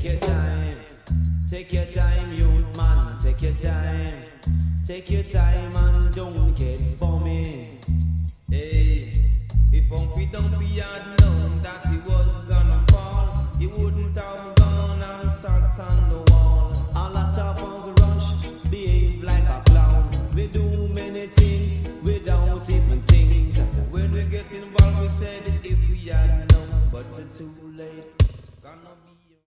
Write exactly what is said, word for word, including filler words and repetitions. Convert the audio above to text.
your time. Take your time, youth man, take your time. Take your time and don't get bummy. Hey, if Humpy Dumpy had